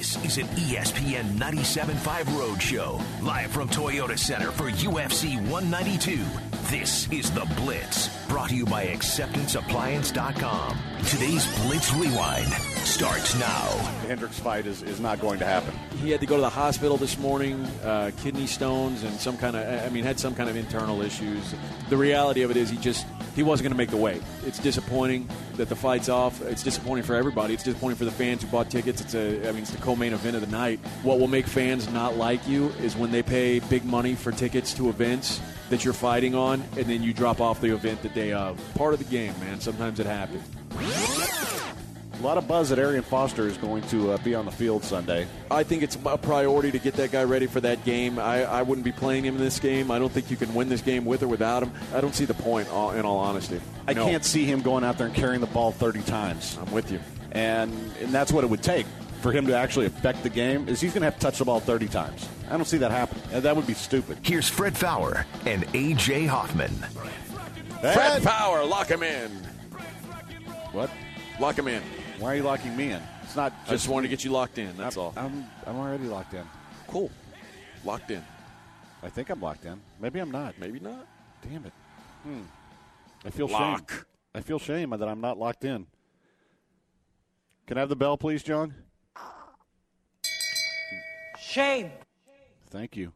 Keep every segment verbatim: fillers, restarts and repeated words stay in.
This is an E S P N ninety-seven point five Roadshow, live from Toyota Center for U F C one ninety-two. This is The Blitz, brought to you by acceptance appliance dot com. Today's Blitz Rewind starts now. The Hendricks fight is, is not going to happen. He had to go to the hospital this morning, uh, kidney stones and some kind of, I mean, had some kind of internal issues. The reality of it is he just, he wasn't going to make the weight. It's disappointing that the fight's off. It's disappointing for everybody. It's disappointing for the fans who bought tickets. It's a, I mean, it's the co-main event of the night. What will make fans not like you is when they pay big money for tickets to events that you're fighting on, and then you drop off the event the day of. Part of the game, man. Sometimes it happens. A lot of buzz that Arian Foster is going to uh, be on the field Sunday. I think it's a priority to get that guy ready for that game. I, I wouldn't be playing him in this game. I don't think you can win this game with or without him. I don't see the point, in all honesty. I no. can't see him going out there and carrying the ball thirty times. I'm with you. And, and that's what it would take for him to actually affect the game, is he's going to have to touch the ball thirty times. I don't see that happening. And that would be stupid. Here's Fred Faour and A J Hoffman. Fred, Fred Faour, lock him in. What? Lock him in. Why are you locking me in? It's not. Just I just wanted to get you locked in. That's I'm, all. I'm I'm already locked in. Cool. Locked in. I think I'm locked in. Maybe I'm not. Maybe not. Damn it. Hmm. I feel Lock. shame. I feel shame that I'm not locked in. Can I have the bell, please, John? Shame. Thank you.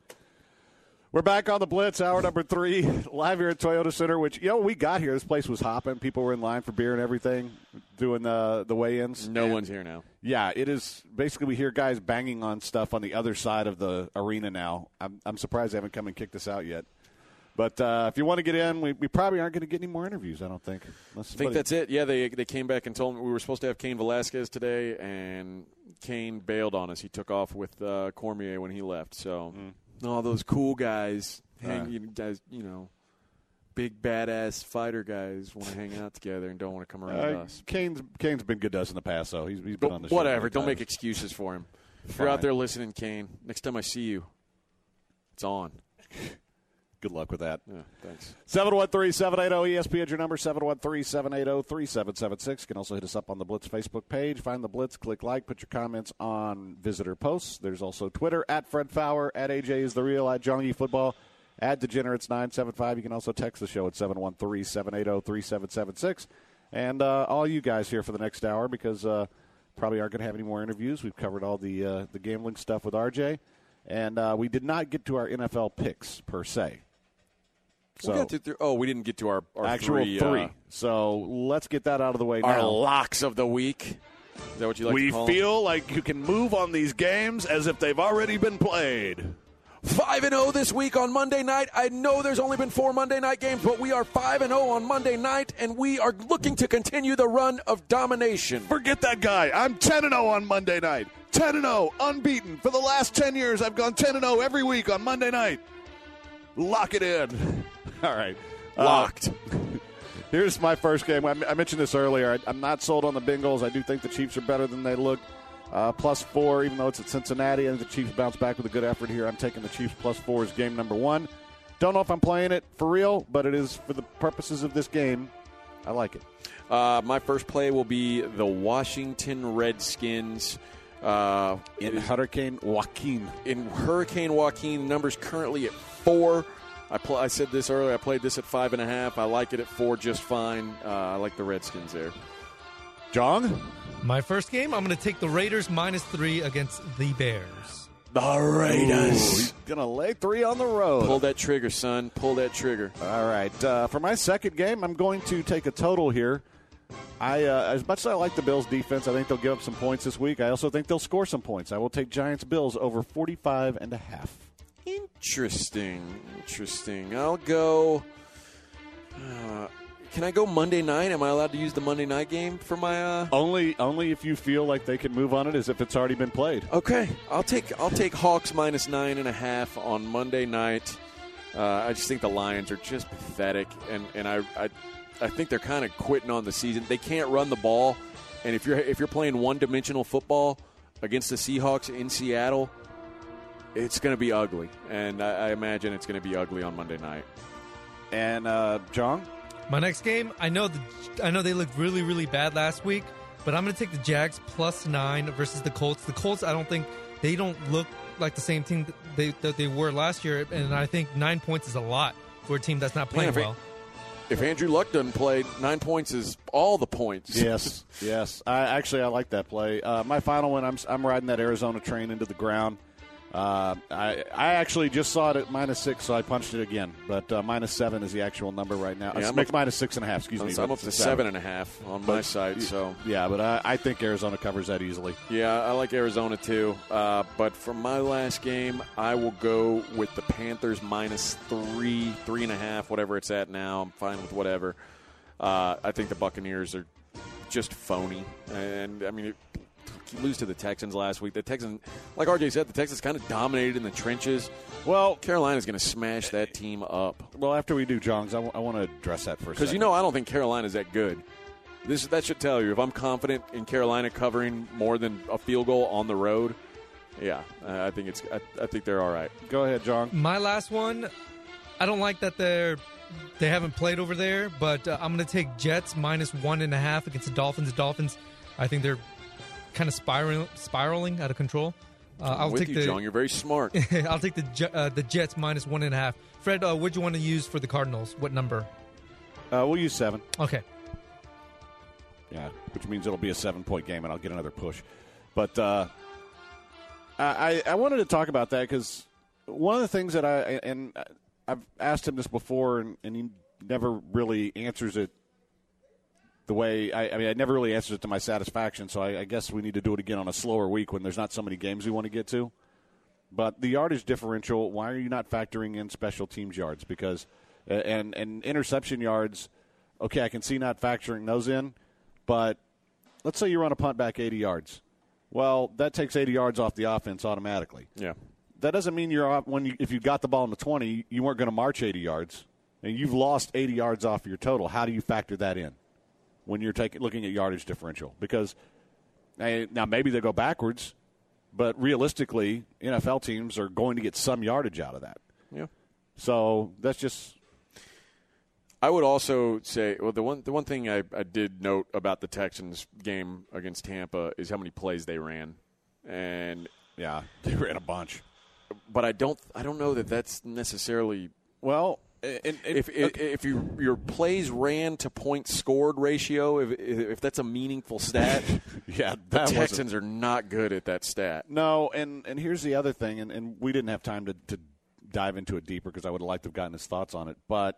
We're back on the Blitz, hour number three, live here at Toyota Center, which, you know, we got here. This place was hopping. People were in line for beer and everything, doing the, the weigh-ins. No and, one's here now. Yeah, it is. Basically, we hear guys banging on stuff on the other side of the arena now. I'm, I'm surprised they haven't come and kicked us out yet. But uh, if you want to get in, we, we probably aren't going to get any more interviews, I don't think. I think that's it. Yeah, they they came back and told me we were supposed to have Cain Velasquez today, and Cain bailed on us. He took off with uh, Cormier when he left. So mm. all those cool guys, hang, uh, you guys, you know, big badass fighter guys want to hang out together and don't want to come around uh, us. Cain's, Cain's been good to us in the past, though. He's, he's been on the show. Whatever. Don't make excuses for him. If you're out there listening, Cain, next time I see you, it's on. Good luck with that. Yeah, thanks. seven one three, seven eight zero, E S P N, your number, seven one three, seven eight zero, three seven seven six. You can also hit us up on the Blitz Facebook page. Find the Blitz, click like, put your comments on visitor posts. There's also Twitter, at Fred Faour, at A J is the Real, at Johnny Football, at Degenerates nine seven five. You can also text the show at seven one three, seven eight zero, three seven seven six. And uh, all you guys here for the next hour, because uh, probably aren't going to have any more interviews. We've covered all the, uh, the gambling stuff with R J. And uh, we did not get to our N F L picks, per se. So, we got to th- oh, we didn't get to our, our actual three. three. Uh, so let's get that out of the way our now. Our locks of the week. Is that what you like we to call feel them? like you can move on these games as if they've already been played. five and oh this week on Monday night. I know there's only been four Monday night games, but we are five and oh on Monday night, and we are looking to continue the run of domination. Forget that guy. I'm ten and oh on Monday night. ten and oh, unbeaten. For the last ten years, I've gone ten and oh every week on Monday night. Lock it in. All right. Locked. Uh, here's my first game. I, I mentioned this earlier. I, I'm not sold on the Bengals. I do think the Chiefs are better than they look. Uh, plus four, even though it's at Cincinnati, and the Chiefs bounce back with a good effort here. I'm taking the Chiefs plus four as game number one. Don't know if I'm playing it for real, but it is for the purposes of this game. I like it. Uh, my first play will be the Washington Redskins. Uh, in Hurricane Joaquin. In Hurricane Joaquin, the number's currently at four. I, pl- I said this earlier. I played this at five and a half. I like it at four just fine. Uh, I like the Redskins there. John? My first game, I'm going to take the Raiders minus three against the Bears. The Raiders. Ooh, he's going to lay three on the road. Pull that trigger, son. Pull that trigger. All right. Uh, for my second game, I'm going to take a total here. I, uh, as much as I like the Bills' defense, I think they'll give up some points this week. I also think they'll score some points. I will take Giants-Bills over forty-five and a half. Interesting. Interesting. I'll go. Uh, can I go Monday night? Am I allowed to use the Monday night game for my? Uh... Only, only if you feel like they can move on it as if it's already been played. Okay, I'll take I'll take Hawks minus nine and a half on Monday night. Uh, I just think the Lions are just pathetic, and and I I, I think they're kind of quitting on the season. They can't run the ball, and if you're if you're playing one dimensional football against the Seahawks in Seattle, it's going to be ugly, and I, I imagine it's going to be ugly on Monday night. And uh, John, my next game, I know the, I know they looked really really bad last week, but I'm going to take the Jags plus nine versus the Colts. The Colts, I don't think they don't look like the same team that they, that they were last year, and I think nine points is a lot for a team that's not playing Man, if well. If Andrew Luck doesn't play, nine points is all the points. Yes, yes. I actually I like that play. Uh, my final one, I'm I'm riding that Arizona train into the ground. Uh, I I actually just saw it at minus six, so I punched it again. But uh, minus seven is the actual number right now. Yeah, it's I'm make up, minus six and a half. Excuse I'm, me. I'm up to seven. seven and a half on my side. So yeah, but I, I think Arizona covers that easily. Yeah, I like Arizona too. Uh, but for my last game, I will go with the Panthers minus three, three and a half, whatever it's at now. I'm fine with whatever. Uh, I think the Buccaneers are just phony, and I mean. It, lose to the Texans last week. The Texans, like R J said, the Texans kind of dominated in the trenches. Well, Carolina's going to smash that team up. Well, after we do Jongs, I, w- I want to address that for a second. Because, you know, I don't think Carolina's that good. This That should tell you. If I'm confident in Carolina covering more than a field goal on the road, yeah, I think it's. I, I think they're all right. Go ahead, Jong. My last one, I don't like that they're they haven't played over there, but uh, I'm going to take Jets minus one and a half against the Dolphins. The Dolphins, I think they're kind of spiraling, spiraling out of control. Uh, I'm I'll with take you, the, John. You're very smart. I'll take the uh, the Jets minus one and a half. Fred, uh, what do you want to use for the Cardinals? What number? Uh, we'll use seven. Okay. Yeah, which means it'll be a seven-point game, and I'll get another push. But uh, I, I wanted to talk about that because one of the things that I – and I've asked him this before, and, and he never really answers it the way I, I mean, I never really answers it to my satisfaction. So I, I guess we need to do it again on a slower week when there's not so many games we want to get to. But the yardage differential, why are you not factoring in special teams yards? Because and and interception yards, okay, I can see not factoring those in. But let's say you run a punt back eighty yards. Well, that takes eighty yards off the offense automatically. Yeah. That doesn't mean you're off when you, if you got the ball in the twenty, you weren't going to march eighty yards, and you've lost eighty yards off your total. How do you factor that in when you're taking looking at yardage differential? Because now maybe they go backwards, but realistically, N F L teams are going to get some yardage out of that. Yeah. So that's just. I would also say, well, the one the one thing I, I did note about the Texans game against Tampa is how many plays they ran, and yeah, they ran a bunch. But I don't I don't know that that's necessarily well. And, and, if okay. if, if you, your plays ran to points scored ratio, if if that's a meaningful stat, yeah, the that Texans wasn't. are not good at that stat. No, and, and here's the other thing, and, and we didn't have time to, to dive into it deeper because I would have liked to have gotten his thoughts on it, but.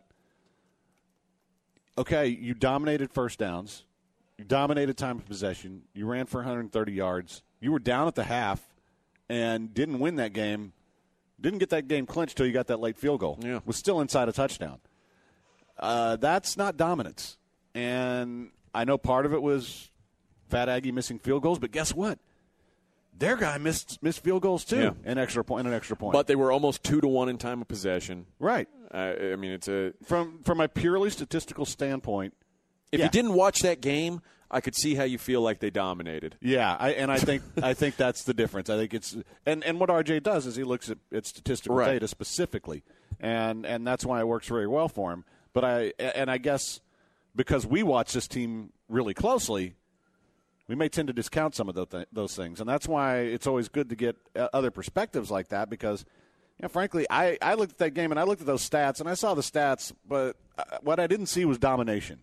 Okay, you dominated first downs. You dominated time of possession. You ran for one hundred thirty yards. You were down at the half and didn't win that game. Didn't get that game clinched till you got that late field goal. Yeah. Was still inside a touchdown. Uh, that's not dominance. And I know part of it was Fat Aggie missing field goals, but guess what? Their guy missed missed field goals too, yeah. an extra point, and an extra point. But they were almost two to one in time of possession. Right. Uh, I mean, it's a from from a purely statistical standpoint. If yeah. you didn't watch that game, I could see how you feel like they dominated. Yeah, I, and I think I think that's the difference. I think it's and, and what R J does is he looks at, at statistical right. data specifically, and and that's why it works very well for him. But I and I guess because we watch this team really closely, we may tend to discount some of those, th- those things, and that's why it's always good to get uh, other perspectives like that. Because, you know, frankly, I, I looked at that game and I looked at those stats and I saw the stats, but uh, what I didn't see was domination.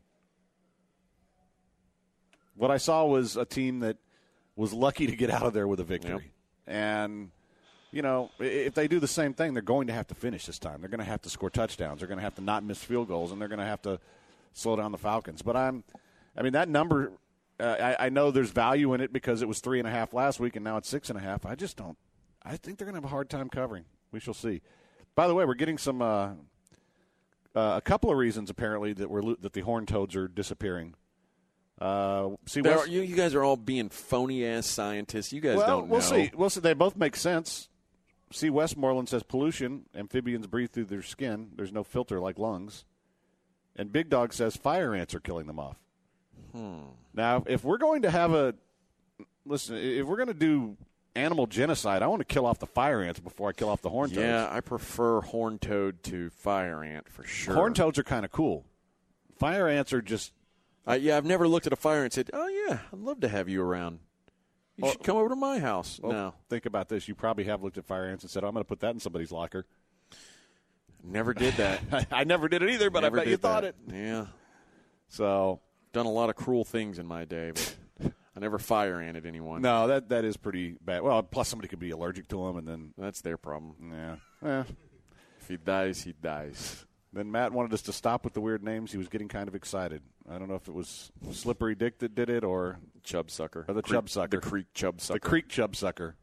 What I saw was a team that was lucky to get out of there with a victory, yep. and. You know, if they do the same thing, they're going to have to finish this time. They're going to have to score touchdowns. They're going to have to not miss field goals, and they're going to have to slow down the Falcons. But I'm, I mean, that number, uh, I, I know there's value in it because it was three and a half last week, and now it's six and a half. I just don't. I think they're going to have a hard time covering. We shall see. By the way, we're getting some, uh, uh, a couple of reasons apparently that we're that the horned toads are disappearing. Uh, see, West, you, you guys are all being phony ass scientists. You guys well, don't know. We'll see. We'll see. They both make sense. See, Westmoreland says pollution. Amphibians breathe through their skin. There's no filter like lungs. And Big Dog says fire ants are killing them off. Hmm. Now, if we're going to have a – listen, if we're going to do animal genocide, I want to kill off the fire ants before I kill off the horned toads. Yeah, I prefer horned toad to fire ant for sure. Horned toads are kind of cool. Fire ants are just Uh, yeah, I've never looked at a fire and said, oh, yeah, I'd love to have you around. You well, should come over to my house. Well, no. Think about this. You probably have looked at fire ants and said, oh, I'm going to put that in somebody's locker. Never did that. I never did it either, but never I bet you that. thought it. Yeah. So. Done a lot of cruel things in my day, but I never fire anted anyone. No, that that is pretty bad. Well, plus somebody could be allergic to them, and then. That's their problem. Yeah. Yeah. If he dies, he dies. Then Matt wanted us to stop with the weird names. He was getting kind of excited. I don't know if it was Slippery Dick that did it or Chub Sucker. Or the Creek, Chub Sucker. The Creek Chub Sucker. The Creek Chub Sucker.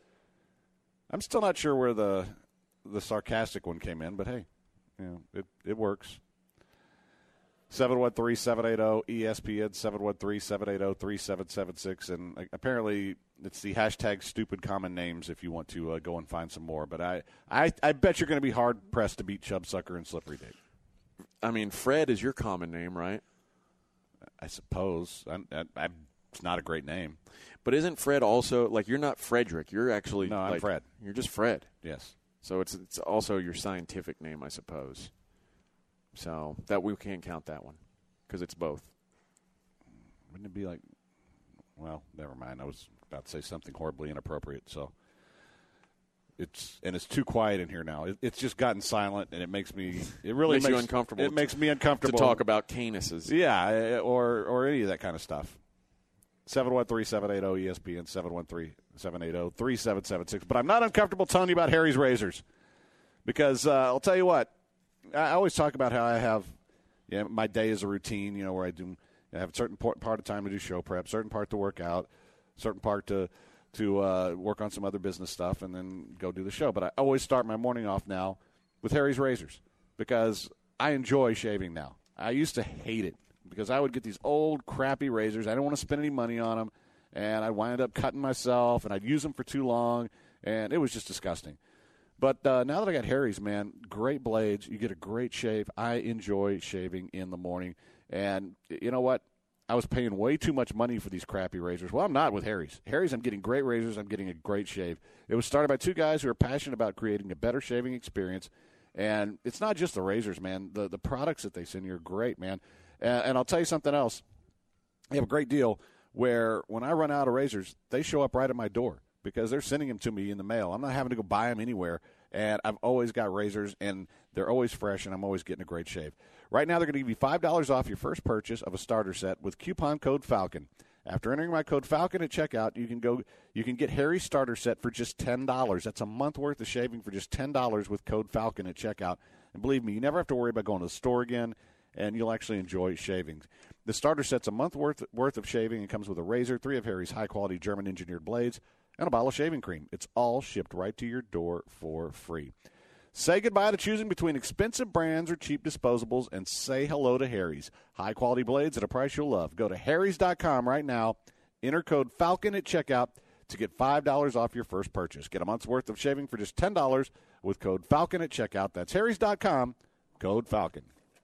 I'm still not sure where the the sarcastic one came in, but hey, you know, it, it works. seven one three, seven eight zero, E S P N, seven one three, seven eight zero, three seven seven six. And apparently it's the hashtag stupid common names if you want to uh, go and find some more. But I, I, I bet you're going to be hard-pressed to beat Chub Sucker and Slippery Dick. I mean, Fred is your common name, right? I suppose. I, I, I, it's not a great name. But isn't Fred also, like, you're not Frederick. You're actually. No, I'm like, Fred. You're just Fred. Yes. So it's it's also your scientific name, I suppose. So that we can't count that one because it's both. Wouldn't it be like, well, never mind. I was about to say something horribly inappropriate. So it's and it's too quiet in here now. It, it's just gotten silent, and it makes me. It really makes, makes you uncomfortable. It makes me uncomfortable to talk about canuses. Yeah, or or any of that kind of stuff. seven one three, seven eight zero, E S P N, seven one three, seven eight zero, three seven seven six. But I'm not uncomfortable telling you about Harry's Razors because uh, I'll tell you what. I always talk about how I have yeah, my day is a routine, you know, where I do I have a certain part of time to do show prep, certain part to work out, certain part to to uh, work on some other business stuff, and then go do the show. But I always start my morning off now with Harry's Razors because I enjoy shaving now. I used to hate it because I would get these old, crappy razors. I didn't want to spend any money on them, and I'd wind up cutting myself, and I'd use them for too long, and it was just disgusting. But uh, now that I got Harry's, man, great blades. You get a great shave. I enjoy shaving in the morning. And you know what? I was paying way too much money for these crappy razors. Well, I'm not with Harry's. Harry's, I'm getting great razors. I'm getting a great shave. It was started by two guys who are passionate about creating a better shaving experience. And it's not just the razors, man. The the products that they send you are great, man. And, and I'll tell you something else. They have a great deal where when I run out of razors, they show up right at my door because they're sending them to me in the mail. I'm not having to go buy them anywhere. And I've always got razors, and they're always fresh, and I'm always getting a great shave. Right now, they're going to give you five dollars off your first purchase of a starter set with coupon code Falcon. After entering my code Falcon at checkout, you can go. You can get Harry's starter set for just ten dollars. That's a month worth of shaving for just ten dollars with code Falcon at checkout. And believe me, you never have to worry about going to the store again, and you'll actually enjoy shaving. The starter set's a month worth worth of shaving and comes with a razor, three of Harry's high-quality German-engineered blades, and a bottle of shaving cream. It's all shipped right to your door for free. Say goodbye to choosing between expensive brands or cheap disposables and say hello to Harry's. High-quality blades at a price you'll love. Go to harrys dot com right now. Enter code Falcon at checkout to get five dollars off your first purchase. Get a month's worth of shaving for just ten dollars with code Falcon at checkout. That's harrys dot com, code Falcon.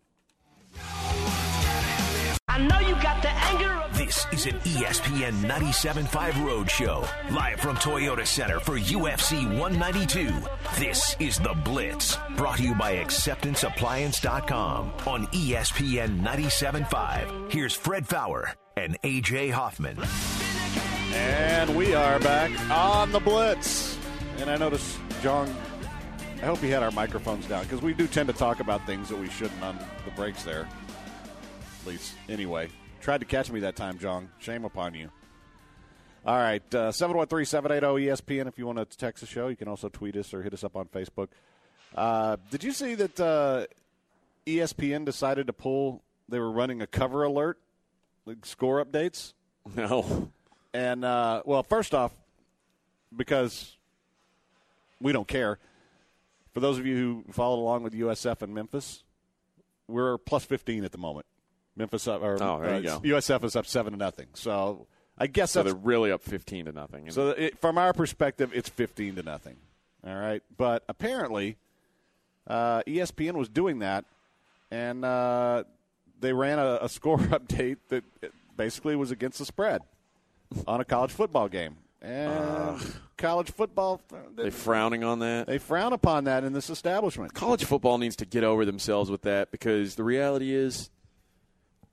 I know you got the anger of This is an E S P N ninety-seven point five Road Show, live from Toyota Center for U F C one ninety-two. This is The Blitz, brought to you by acceptance appliance dot com on E S P N ninety-seven point five. Here's Fred Faour and A J Hoffman. And we are back on The Blitz. And I noticed, John, I hope he had our microphones down, because we do tend to talk about things that we shouldn't on the breaks there. At least, anyway. Tried to catch me that time, John. Shame upon you. All right, uh, seven one three, seven eight zero, E S P N if you want to text the show. You can also tweet us or hit us up on Facebook. Uh, did you see that uh, E S P N decided to pull, they were running a cover alert, like score updates? No. And, uh, well, first off, because we don't care, for those of you who followed along with U S F and Memphis, we're plus fifteen at the moment. Memphis up, or oh, there you uh, go. U S F is up seven to nothing. So I guess so that's, they're really up fifteen to nothing. So it, from our perspective, it's fifteen to nothing. All right, but apparently uh, E S P N was doing that, and uh, they ran a, a score update that basically was against the spread on a college football game. And uh, college football, they frowning on that. They frown upon that in this establishment. College football needs to get over themselves with that, because the reality is,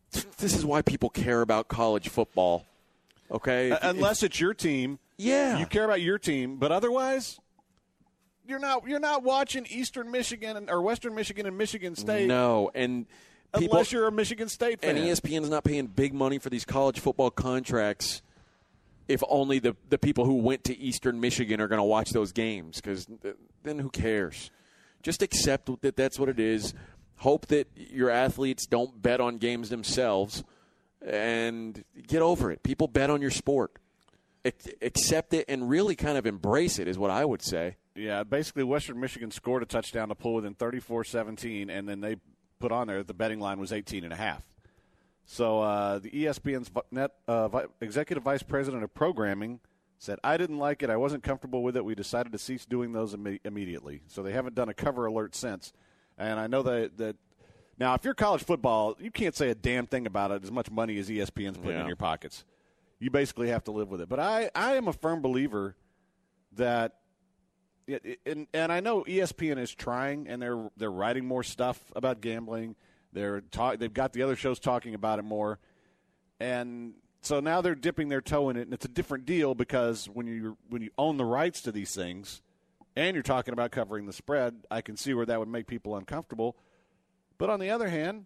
This is why people care about college football. Okay, uh, unless it's your team, yeah, you care about your team, but otherwise, you're not you're not watching Eastern Michigan and, or Western Michigan and Michigan State. No, and people, unless you're a Michigan State fan, and E S P N's not paying big money for these college football contracts. If only the the people who went to Eastern Michigan are going to watch those games, because th- then who cares? Just accept that that's what it is. Hope that your athletes don't bet on games themselves, and get over it. People bet on your sport. Ac- accept it and really kind of embrace it is what I would say. Yeah, basically Western Michigan scored a touchdown to pull within thirty-four seventeen, and then they put on there that the betting line was eighteen and a half. So uh, the E S P N's net, uh, vi- executive vice president of programming said, I didn't like it. I wasn't comfortable with it. We decided to cease doing those Im- immediately. So they haven't done a cover alert since. And I know that, that now if you're college football, you can't say a damn thing about it as much money as E S P N's putting Yeah. in your pockets. You basically have to live with it. But I, I am a firm believer that it, and, and I know E S P N is trying, and they're they're writing more stuff about gambling. They're talk, they've got the other shows talking about it more. And so now they're dipping their toe in it, and it's a different deal because when you when you own the rights to these things and you're talking about covering the spread, I can see where that would make people uncomfortable. But on the other hand,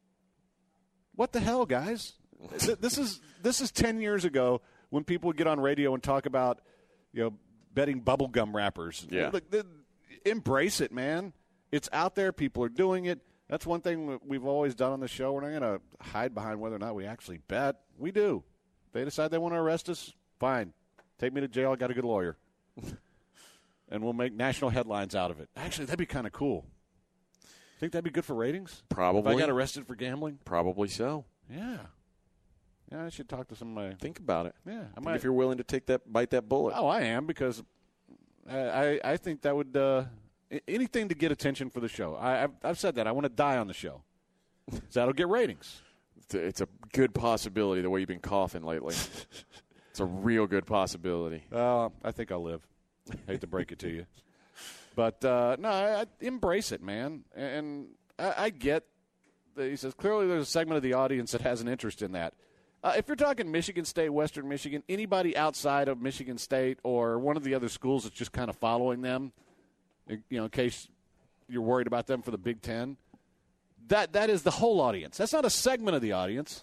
what the hell, guys? This is this is ten years ago when people would get on radio and talk about, you know, betting bubblegum wrappers. Yeah. Look, the, embrace it, man. It's out there. People are doing it. That's one thing we've always done on the show. We're not going to hide behind whether or not we actually bet. We do. If they decide they want to arrest us, fine. Take me to jail. I got a good lawyer. And we'll make national headlines out of it. Actually, that'd be kind of cool. Think that'd be good for ratings? Probably. If I got arrested for gambling? Probably so. Yeah. Yeah, I should talk to some of my... Think about it. Yeah. I Think might, if you're willing to take that, bite that bullet. oh, I am, because I, I, I think that would... Uh, anything to get attention for the show. I, I've, I've said that. I want to die on the show. So that'll get ratings. It's a, it's a good possibility the way you've been coughing lately. It's a real good possibility. Uh, I think I'll live. Hate to break it to you. But, uh, no, I, I embrace it, man. And I, I get that he says clearly there's a segment of the audience that has an interest in that. Uh, if you're talking Michigan State, Western Michigan, anybody outside of Michigan State or one of the other schools that's just kind of following them, you know, in case you're worried about them for the Big Ten, that that is the whole audience. That's not a segment of the audience.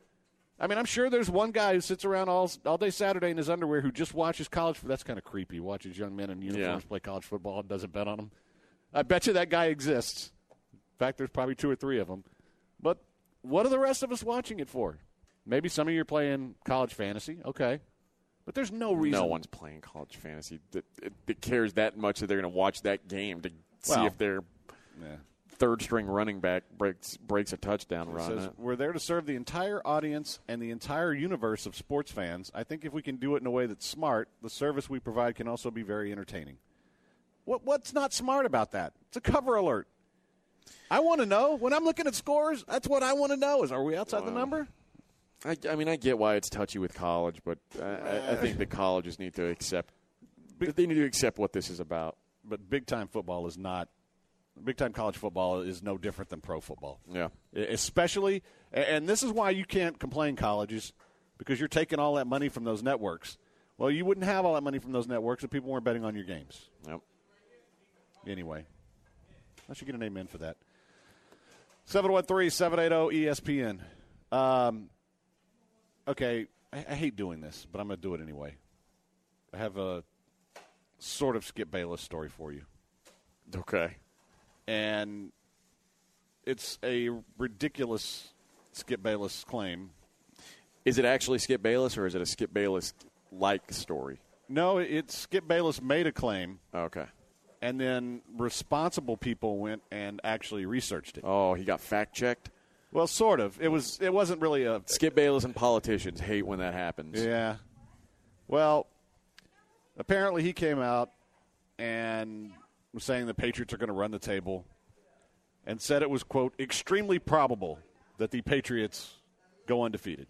I mean, I'm sure there's one guy who sits around all all day Saturday in his underwear who just watches college. That's kind of creepy. Watches young men in uniforms Yeah. play college football and doesn't bet on them. I bet you that guy exists. In fact, there's probably two or three of them. But what are the rest of us watching it for? Maybe some of you are playing college fantasy. Okay. But there's no reason. No one's playing college fantasy that, that cares that much that they're going to watch that game to see Well, if their Yeah. third-string running back breaks breaks a touchdown It run. says, we're there to serve the entire audience and the entire universe of sports fans. I think if we can do it in a way that's smart, the service we provide can also be very entertaining. What What's not smart about that? It's a cover alert. I want to know. When I'm looking at scores, that's what I want to know is, are we outside the Wow. number? I, I mean, I get why it's touchy with college, but I, I, I think the colleges need to accept. They need to accept what this is about. But big-time football is not – big-time college football is no different than pro football. Yeah. Especially – and this is why you can't complain, colleges, because you're taking all that money from those networks. Well, you wouldn't have all that money from those networks if people weren't betting on your games. Yep. Anyway, I should get an amen for that. seven one three, seven eight zero, E S P N. Um, okay, I, I hate doing this, but I'm going to do it anyway. I have a sort of Skip Bayless story for you. Okay. And it's a ridiculous Skip Bayless claim. Is it actually Skip Bayless, or is it a Skip Bayless-like story? No, it's Skip Bayless made a claim, Okay. and then responsible people went and actually researched it. Oh, he got fact-checked? Well, sort of. It was. It wasn't really a Skip Bayless and politicians hate when that happens. Yeah. Well, apparently he came out and was saying the Patriots are going to run the table and said it was, quote, extremely probable that the Patriots go undefeated.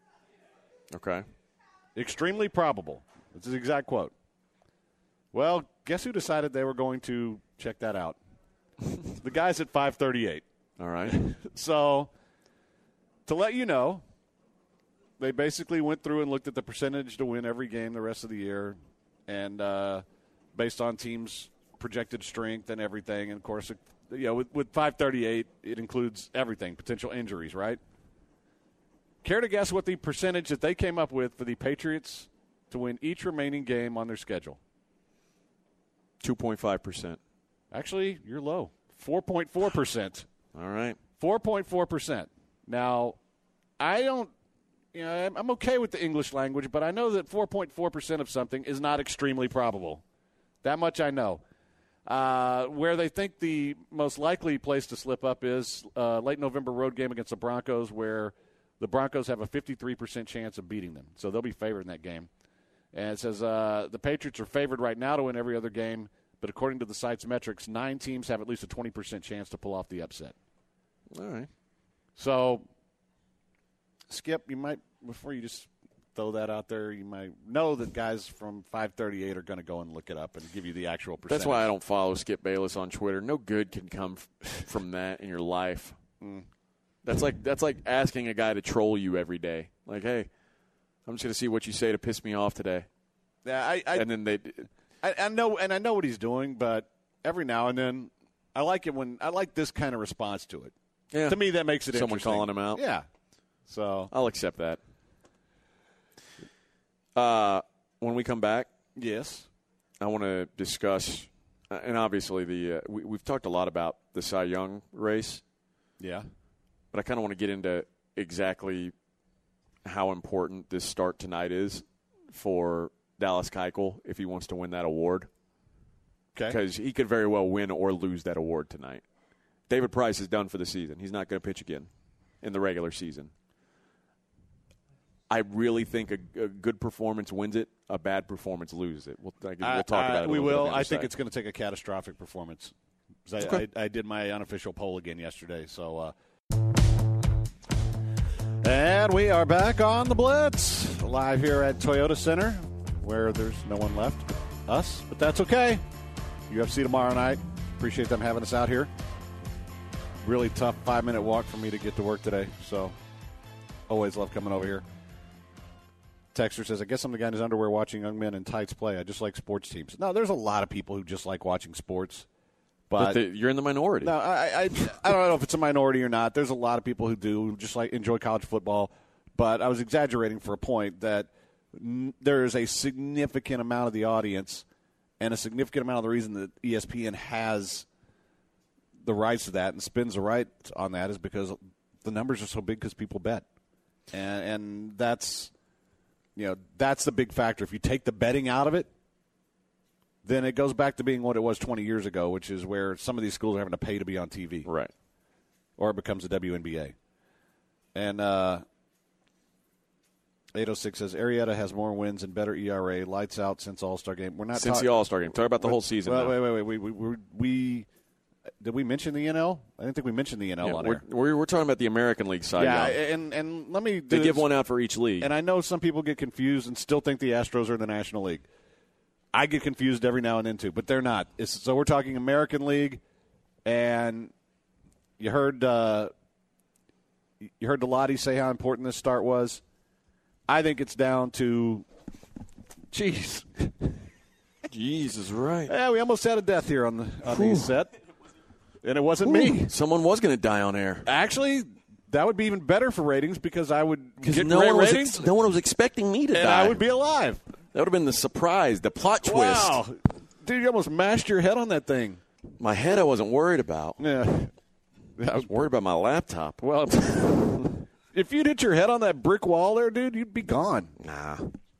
Okay. Extremely probable. That's his exact quote. Well, guess who decided they were going to check that out? The guys at five thirty-eight. All right. So to let you know, they basically went through and looked at the percentage to win every game the rest of the year, and uh, based on teams' projected strength and everything. And, of course, it, you know, with, with five thirty-eight, it includes everything, potential injuries, right? Care to guess what the percentage that they came up with for the Patriots to win each remaining game on their schedule? two point five percent. Actually, you're low. four point four percent. All right. four point four percent. Now, I don't, you know, I'm okay with the English language, but I know that four point four percent of something is not extremely probable. That much I know. Uh, where they think the most likely place to slip up is uh, late November road game against the Broncos, where the Broncos have a fifty-three percent chance of beating them. So they'll be favored in that game. And it says uh, the Patriots are favored right now to win every other game, but according to the site's metrics, nine teams have at least a twenty percent chance to pull off the upset. All right. So, Skip, you might, before you just throw that out there, you might know that guys from five thirty-eight are going to go and look it up and give you the actual percentage. That's why I don't follow Skip Bayless on Twitter. No good can come f- from that in your life. Mm. That's like that's like asking a guy to troll you every day. Like, hey, I'm just going to see what you say to piss me off today. Yeah, I, I and then they, I, I know, and I know what he's doing, but every now and then, I like it when I like this kind of response to it. Yeah. To me, that makes it someone interesting. calling him out. Yeah, so I'll accept that. Uh, when we come back, yes, I want to discuss, uh, and obviously the uh, we, we've talked a lot about the Cy Young race. Yeah, but I kind of want to get into exactly how important this start tonight is for Dallas Keuchel if he wants to win that award. Okay, because he could very well win or lose that award tonight. David Price is done for the season. He's not going to pitch again in the regular season. I really think a, a good performance wins it. A bad performance loses it. We'll, we'll talk I, about I, it. We will. I think side. it's going to take a catastrophic performance. I, okay. I, I did my unofficial poll again yesterday. So, uh, and we are back on the Blitz, live here at Toyota Center, where there's no one left but us, but that's okay. U F C tomorrow night. Appreciate them having us out here. Really tough five-minute walk for me to get to work today, so always love coming over here. Texter says, I guess I'm the guy in his underwear watching young men in tights play. I just like sports teams. No, there's a lot of people who just like watching sports. But, but the, you're in the minority. No, I, I I don't know if it's a minority or not. There's a lot of people who do, who just like enjoy college football. But I was exaggerating for a point that n- there is a significant amount of the audience and a significant amount of the reason that E S P N has the rights to that and spins the right on that is because the numbers are so big because people bet. And, and that's... You know, that's the big factor. If you take the betting out of it, then it goes back to being what it was twenty years ago, which is where some of these schools are having to pay to be on T V. Right. Or it becomes a W N B A. And uh, eight oh six says, Arrieta has more wins and better E R A. Lights out since All-Star game. We're not Since talk- the All-Star game. Talk about the whole season well, now. Wait, wait, wait. We, we, we, we, did we mention the N L? I didn't think we mentioned the N L yeah, on we're, air. we're, we're talking about the American League side. Yeah, now. and, and let me do They give this. one out for each league. And I know some people get confused and still think the Astros are in the National League. I get confused every now and then, too, but they're not. It's, so we're talking American League, and you heard uh, you heard Delotti say how important this start was. I think it's down to, jeez. Jesus, right. Yeah, we almost had a death here on the on the set, and it wasn't me. Someone was going to die on air. Actually, that would be even better for ratings because I would get no great one was ratings, ex- no one was expecting me to and die. I would be alive. That would have been the surprise, the plot twist. Wow. Dude, you almost mashed your head on that thing. My head I wasn't worried about. Yeah. I was worried about my laptop. Well, if you'd hit your head on that brick wall there, dude, you'd be gone. Nah.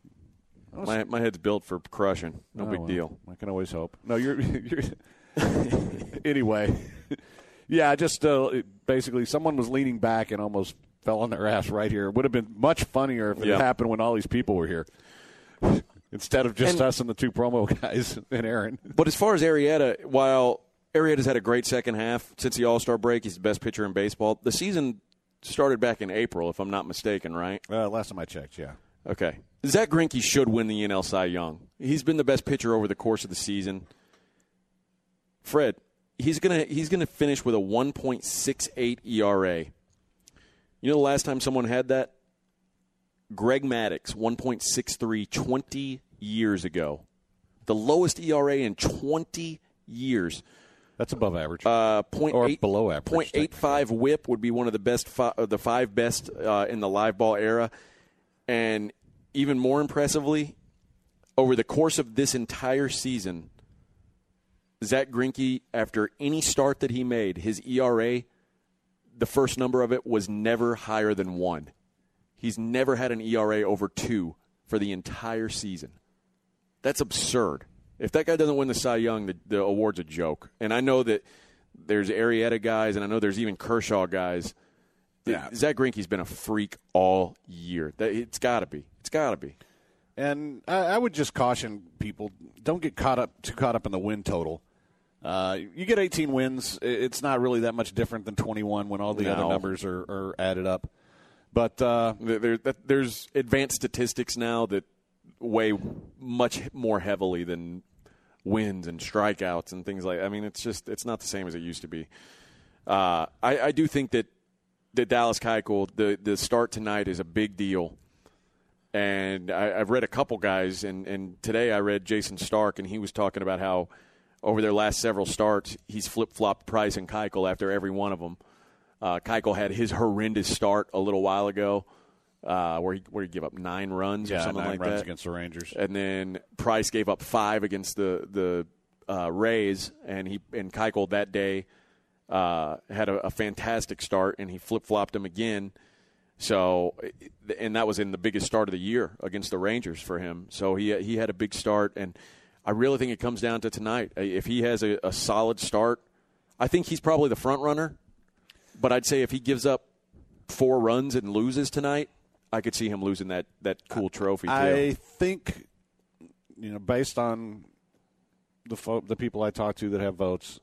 My my head's built for crushing. No Oh, big well, deal. I can always hope. No, you're. you're anyway, yeah, just uh, basically someone was leaning back and almost fell on their ass right here. It would have been much funnier if it Yeah. happened when all these people were here. Instead of just And- us and the two promo guys and Aaron. But as far as Arrieta, while Arrieta's had a great second half since the All-Star break, he's the best pitcher in baseball. The season started back in April, if I'm not mistaken, right? Uh, last time I checked, yeah. Okay. Zach Greinke should win the N L Cy Young. He's been the best pitcher over the course of the season. Fred, he's gonna he's gonna finish with a one point six eight E R A. You know the last time someone had that? Greg Maddux, one point six three, twenty years ago. The lowest E R A in twenty years. That's above average. Uh, point or eight, below average. point eight five whip would be one of the best, fi- uh, the five best uh, in the live ball era. And even more impressively, over the course of this entire season, Zach Greinke, after any start that he made, his E R A, the first number of it was never higher than one. He's never had an E R A over two for the entire season. That's absurd. If that guy doesn't win the Cy Young, the, the award's a joke. And I know that there's Arrieta guys, and I know there's even Kershaw guys. Yeah. Zach Greinke's been a freak all year. That, it's got to be. It's got to be. And I, I would just caution people, don't get caught up too caught up in the win total. Uh, you get eighteen wins, it's not really that much different than twenty-one when all the No. other numbers are, are added up. But uh, There, that, there's advanced statistics now that weigh much more heavily than wins and strikeouts and things like that. I mean, it's just it's not the same as it used to be. Uh, I, I do think that the Dallas Keuchel, the the start tonight is a big deal. And I, I've read a couple guys, and, and today I read Jason Stark, and he was talking about how over their last several starts, he's flip-flopped Price and Keuchel after every one of them. Uh, Keuchel had his horrendous start a little while ago, uh, where he where he gave up nine runs yeah, or something nine like runs that against the Rangers. and then Price gave up five against the the uh, Rays, and he and Keuchel that day uh, had a, a fantastic start, and he flip flopped him again. So, and that was in the biggest start of the year against the Rangers for him. So he he had a big start, and I really think it comes down to tonight. If he has a, a solid start, I think he's probably the front runner. But I'd say if he gives up four runs and loses tonight, I could see him losing that, that cool trophy too. I think, you know, based on the fo- the people I talk to that have votes,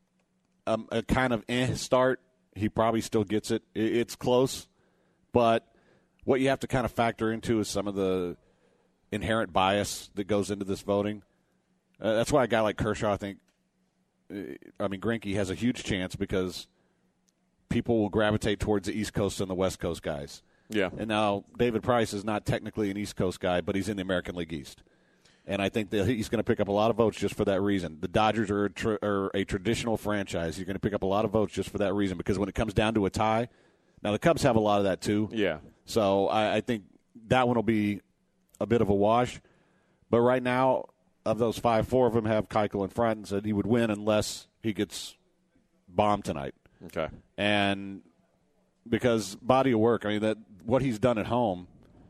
um, a kind of eh start, he probably still gets it. it. It's close, but what you have to kind of factor into is some of the inherent bias that goes into this voting. Uh, that's why a guy like Kershaw, I think, uh, I mean, Greinke has a huge chance because people will gravitate towards the East Coast and the West Coast guys. Yeah. And now David Price is not technically an East Coast guy, but he's in the American League East. And I think that he's going to pick up a lot of votes just for that reason. The Dodgers are a, tra- are a traditional franchise. He's going to pick up a lot of votes just for that reason because when it comes down to a tie, now the Cubs have a lot of that too. Yeah. So I, I think that one will be a bit of a wash. But right now, of those five, four of them have Keuchel in front and said he would win unless he gets bombed tonight. Okay. And because body of work, I mean, that what he's done at home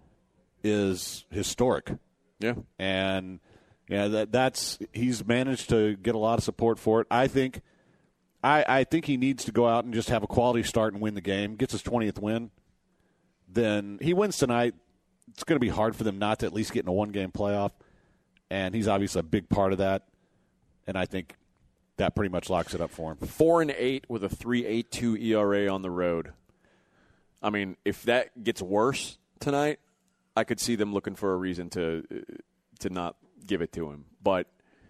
is historic. Yeah. And yeah, that that's he's managed to get a lot of support for it. I think I, I think he needs to go out and just have a quality start and win the game. Gets his twentieth win. Then he wins tonight. It's going to be hard for them not to at least get in a one-game playoff. And he's obviously a big part of that. And I think that pretty much locks it up for him. Four and eight with a three eight two E R A on the road. I mean, if that gets worse tonight, I could see them looking for a reason to to not give it to him. But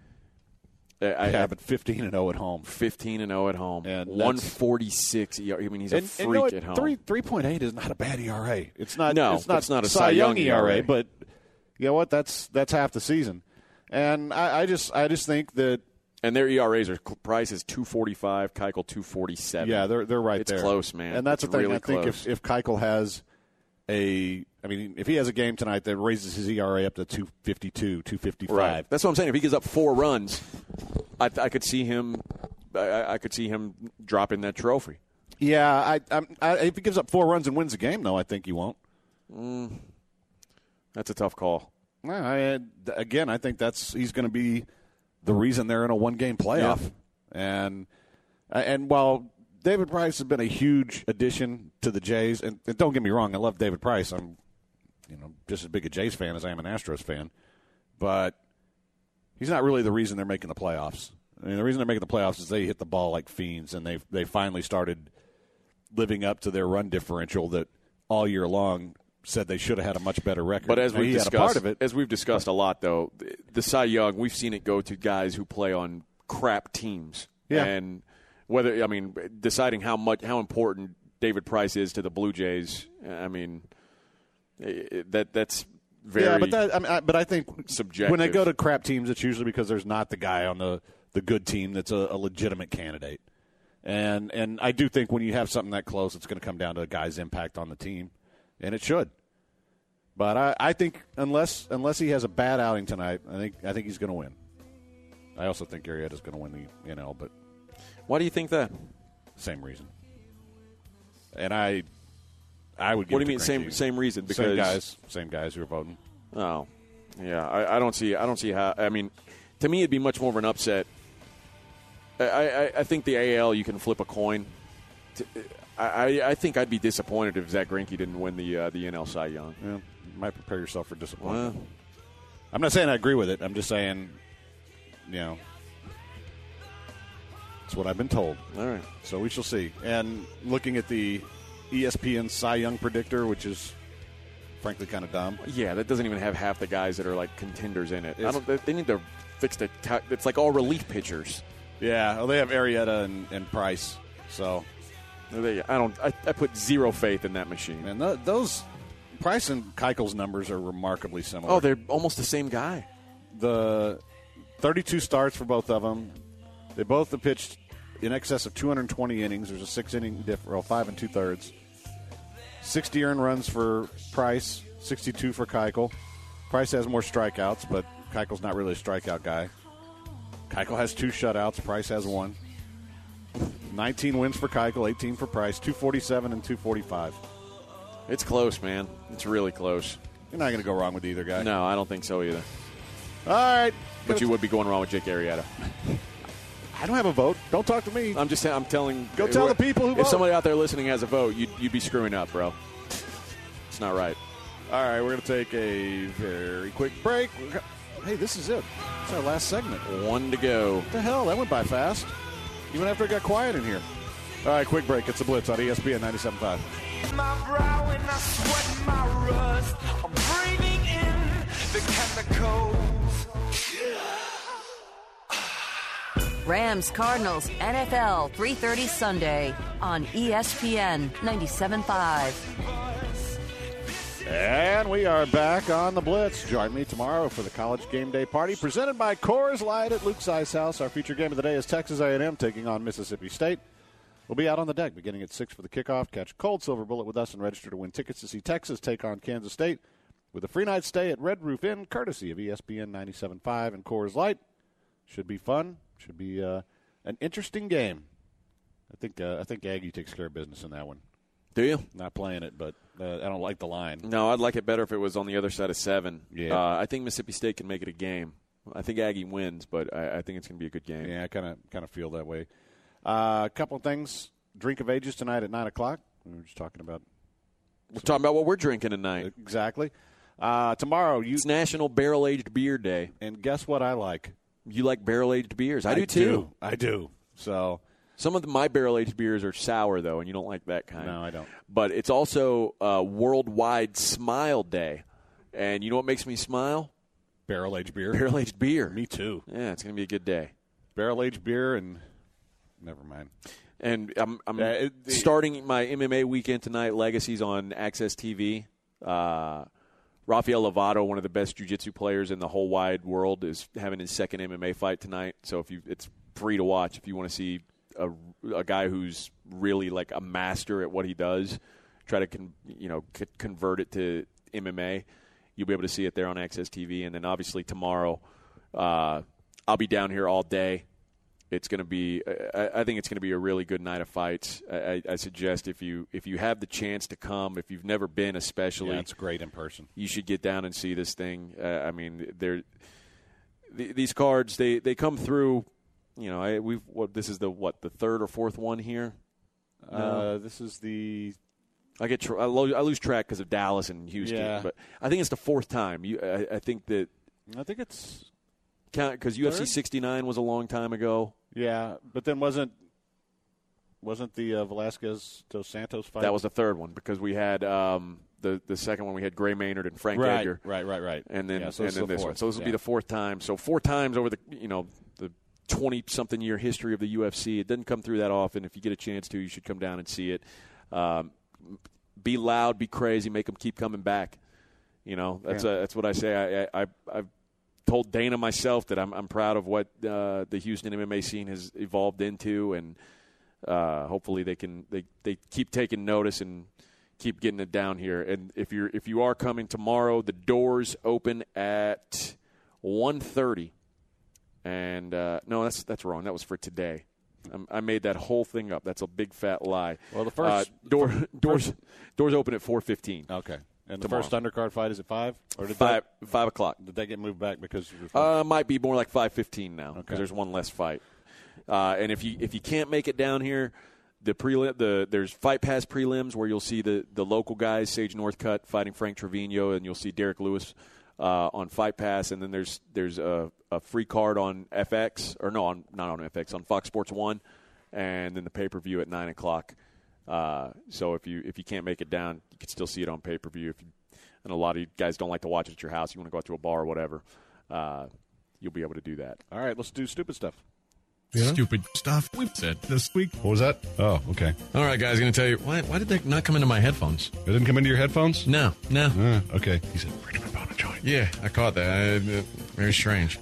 I have it fifteen and zero at home. Fifteen and zero at home. And one forty six E R A. I mean, he's a and, freak and you know, at home. Three three point eight is not a bad E R A. It's not. No, it's not, it's not a Cy Young E R A, E R A. but you know what? That's that's half the season. And I, I just I just think that. And their E R As are Price is two forty five, Keuchel two forty seven. Yeah, they're they're right it's there. It's close, man. And that's it's the thing. really I think close. if if Keuchel has a, I mean, if he has a game tonight that raises his E R A up to two fifty two, two fifty five. Right. That's what I'm saying. If he gives up four runs, I, I could see him. I, I could see him dropping that trophy. Yeah, I, I'm, I if he gives up four runs and wins the game, though, I think he won't. Mm, that's a tough call. No, I, again, I think that's he's going to be the reason they're in a one-game playoff. Yeah. And and while David Price has been a huge addition to the Jays, and, and don't get me wrong, I love David Price. I'm, you know, just as big a Jays fan as I am an Astros fan, but he's not really the reason they're making the playoffs. I mean, the reason they're making the playoffs is they hit the ball like fiends, and they they finally started living up to their run differential that all year long said they should have had a much better record. But as now, we've he discussed, had a part of it. as we've discussed a lot, though, the, the Cy Young, we've seen it go to guys who play on crap teams. Yeah. And whether, I mean, deciding how much, how important David Price is to the Blue Jays, I mean, it, that that's very yeah. But that, I mean, I, but I think subjective. When they go to crap teams, it's usually because there's not the guy on the, the good team that's a, a legitimate candidate. And and I do think when you have something that close, it's going to come down to a guy's impact on the team, and it should. But I, I think unless unless he has a bad outing tonight, I think I think he's going to win. I also think Arrieta's going to win the N L, but why do you think that? Same reason. And I, I would. Give What do it you mean to same Greinke. same reason? Because same guys, same guys who are voting. Oh, yeah. I, I don't see. I don't see how. I mean, to me, it'd be much more of an upset. I, I, I think the A L you can flip a coin. I, I think I'd be disappointed if Zach Greinke didn't win the uh, the N L Cy Young. Yeah, you might prepare yourself for disappointment. Well, I'm not saying I agree with it. I'm just saying, you know, it's what I've been told. All right. So we shall see. And looking at the E S P N Cy Young predictor, which is frankly kind of dumb. Yeah, that doesn't even have half the guys that are like contenders in it. I It's- don't, they- they need to fix the. T- it's like all relief pitchers. Yeah, well, they have Arrieta and, and Price. So, They, I don't. I, I put zero faith in that machine. man, th- those Price and Keuchel's numbers are remarkably similar. Oh, they're almost the same guy. the thirty-two starts for both of them. They both have pitched in excess of two hundred twenty innings. There's a six-inning difference, well, five and two-thirds. sixty earned runs for Price, sixty-two for Keuchel. Price has more strikeouts, but Keuchel's not really a strikeout guy. Keuchel has two shutouts. Price has one. nineteen wins for Keuchel, eighteen for Price, two forty-seven and two forty-five. It's close, man. It's really close. You're not going to go wrong with either guy. No, I don't think so either. All right. But you would be going wrong with Jake Arrieta. I don't have a vote. Don't talk to me. I'm just. I'm telling. Go tell the people who If vote. somebody out there listening has a vote, you'd, you'd be screwing up, bro. It's not right. All right, we're going to take a very quick break. We're go- Hey, this is it. It's our last segment. One to go. What the hell? That went by fast. Even after it got quiet in here. All right, quick break. It's the Blitz on E S P N ninety-seven point five. My brow and I sweat my rust. I'm breathing in the chemicals. Rams Cardinals N F L three thirty Sunday on E S P N ninety-seven point five. And we are back on the Blitz. Join me tomorrow for the College Game Day Party presented by Coors Light at Luke's Ice House. Our feature game of the day is Texas A and M taking on Mississippi State. We'll be out on the deck beginning at six for the kickoff. Catch a cold silver bullet with us and register to win tickets to see Texas take on Kansas State with a free night stay at Red Roof Inn, courtesy of E S P N ninety-seven point five and Coors Light. Should be fun. Should be uh, an interesting game. I think uh, I think Aggie takes care of business in that one. Do you? Not playing it, but uh, I don't like the line. No, I'd like it better if it was on the other side of seven. Yeah. Uh, I think Mississippi State can make it a game. I think Aggie wins, but I, I think it's going to be a good game. Yeah, I kind of kind of feel that way. Uh, a couple of things. Drink of Ages tonight at nine o'clock. We were just talking about We're talking about what we're drinking tonight. exactly. Uh, tomorrow, you It's National Barrel Aged Beer Day. and guess what I like? You like barrel aged beers? I, do too. I do. So Some of the, my barrel aged beers are sour though, and you don't like that kind. no, I don't. But it's also uh, Worldwide Smile Day, and you know what makes me smile? Barrel aged beer. Barrel aged beer. Me too. Yeah, it's going to be a good day. Barrel aged beer and never mind. And I'm, I'm Uh, it- the- starting my M M A weekend tonight. Legacy's on Access T V. Uh, Rafael Lovato, one of the best jiu-jitsu players in the whole wide world, is having his second M M A fight tonight. So if you, it's free to watch if you want to see a, a guy who's really like a master at what he does. Try to con, you know c- convert it to M M A. You'll be able to see it there on Access T V. And then obviously tomorrow, uh, I'll be down here all day. It's going to be. I, I think it's going to be a really good night of fights. I, I suggest if you if you have the chance to come, if you've never been, especially, Yeah, it's great in person. you should get down and see this thing. Uh, I mean, they're th- these cards. They, they come through. You know, I, we've what this is the what the third or fourth one here. Uh, this is the I get tr- I, lo- I lose track because of Dallas and Houston, Yeah. but I think it's the fourth time. You, I, I think that I think it's because U F C Third? sixty-nine was a long time ago. yeah, but then wasn't wasn't the uh, Velasquez dos Santos fight? That was the third one because we had um, the the second one. We had Gray Maynard and Frank right, Edgar, right, right, right. and then yeah, so and this then is the this fourth. one. So this will yeah. be the fourth time. So four times over the you know the twenty something year history of the U F C. It doesn't come through that often. If you get a chance to, you should come down and see it. Um, be loud, be crazy, make them keep coming back. You know, that's Yeah. a, that's what I say. I, I I've told Dana myself that I'm I'm proud of what uh, the Houston M M A scene has evolved into, and uh, hopefully they can they, they keep taking notice and keep getting it down here. And if you're if you are coming tomorrow, the doors open at one thirty. And uh, no, that's that's wrong. That was for today. I'm, I made that whole thing up. That's a big fat lie. Well, the first uh, door first, doors doors open at four fifteen. Okay. And the tomorrow. first undercard fight is at five, or did five that, five o'clock. Did that get moved back because of your fight? Uh, might be more like five fifteen now because Okay. there's one less fight. Uh, and if you if you can't make it down here, the prelim the there's Fight Pass prelims where you'll see the the local guys, Sage Northcutt fighting Frank Trevino, and you'll see Derek Lewis uh, on Fight Pass, and then there's there's a, a free card on F X or no, on not on F X on Fox Sports One, and then the pay per view at nine o'clock. Uh, so if you if you can't make it down, you can still see it on pay per view. If you, and a lot of you guys don't like to watch it at your house, you want to go out to a bar or whatever, uh, you'll be able to do that. All right, let's do stupid stuff. Stupid stuff we've said this week. What was that? Oh, okay. All right, guys, going to tell you, why, why did that not come into my headphones? It didn't come into your headphones? No, no. Uh, okay. He said, bring him a joint. Yeah, I caught that. I, uh, very strange.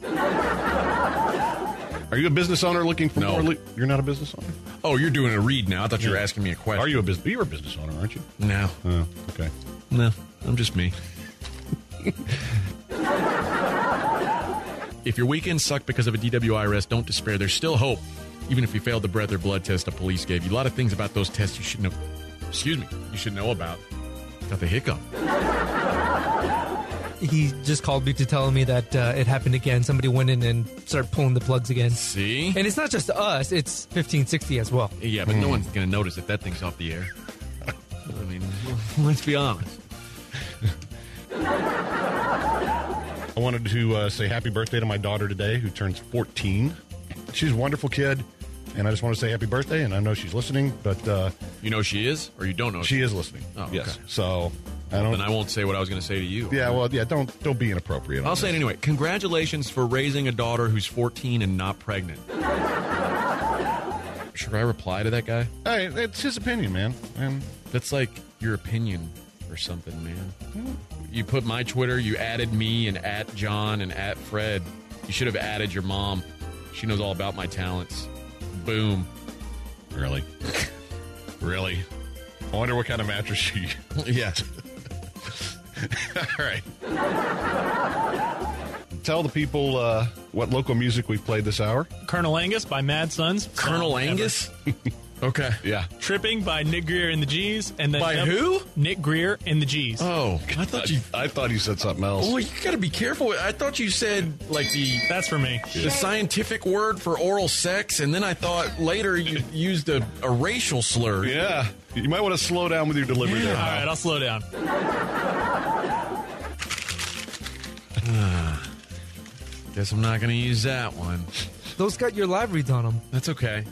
Are you a business owner looking for No. more? Le- You're not a business owner? Oh, you're doing a read now. I thought you were Yeah. asking me a question. Are you a business? You're a business owner, aren't you? No. Oh, okay. No, I'm just me. If your weekend sucked because of a D W I arrest, don't despair. There's still hope, even if you failed the breath or blood test the police gave you. A lot of things about those tests you should know. Excuse me. You should know about. Got the hiccup. He just called me to tell me that uh, it happened again. Somebody went in and started pulling the plugs again. See? And it's not just us, it's fifteen sixty as well. Yeah, but no one's going to notice if that thing's off the air. I mean, let's be honest. I wanted to uh, say happy birthday to my daughter today, who turns fourteen. She's a wonderful kid, and I just want to say happy birthday, and I know she's listening, but uh, You know she is, or you don't know she is listening. Oh, yes. okay. So, I don't... Then I won't say what I was going to say to you. yeah, well, yeah, don't don't be inappropriate. on I'll say it this. anyway. Congratulations for raising a daughter who's fourteen and not pregnant. Should I reply to that guy? Hey, it's his opinion, man. And That's like your opinion or something, man. You put my Twitter, you added me and at John and at Fred. You should have added your mom. She knows all about my talents. Boom. really, really, I wonder what kind of mattress she. Yeah. All right. Tell the people uh, what local music we've played this hour. Colonel Angus by Mad Sons. Colonel Song Angus? Okay. Yeah. ever. Tripping by Nick Greer and the G's. And then By who? Nick Greer and the G's. Oh, I thought you. I thought he said something else. Oh, you got to be careful. I thought you said like the That's for me. the scientific word for oral sex, and then I thought later you used a, a racial slur. Yeah. You might want to slow down with your delivery there. All right, I'll slow down. Guess I'm not going to use that one. Those got your live reads on them. That's okay.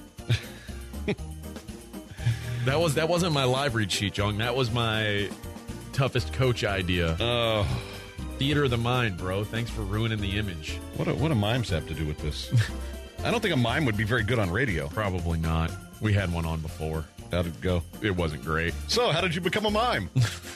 that was that wasn't my live read sheet, Jong. That was my toughest coach idea. Oh, Theater of the mind, bro. Thanks for ruining the image. what do, what do mimes have to do with this? I don't think a mime would be very good on radio. Probably not. We had one on before. How'd it go? It wasn't great. So, how did you become a mime?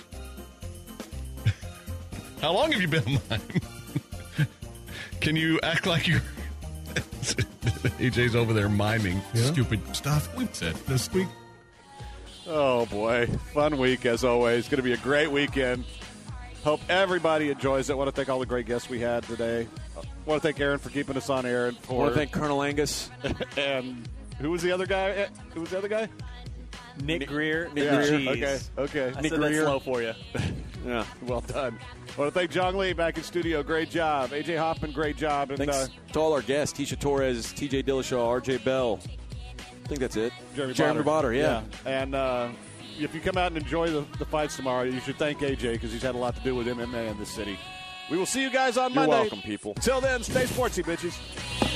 How long have you been a mime? Can you act like you're... A J's over there miming. Stupid stuff we've said this week. Oh, boy. Fun week, as always. Going to be a great weekend. Hope everybody enjoys it. Want to thank all the great guests we had today. Want to thank Aaron for keeping us on air. And I for want to thank Colonel Angus. and who was the other guy? Eh, Who was the other guy? Nick Greer, Nick Yeah, Greer. Okay, okay. I Nick said that Greer. slow for you. Yeah, well done. Want to thank John Lee back in studio. Great job. A J Hoffman, great job. And Thanks uh, to all our guests, Tisha Torres, T J Dillashaw, R J Bell. I think that's it. Jeremy, Jeremy Botter. Botter, yeah. And uh, if you come out and enjoy the, the fights tomorrow, you should thank A J because he's had a lot to do with M M A in this city. We will see you guys on You're Monday. welcome, people. Until then, stay sportsy, bitches.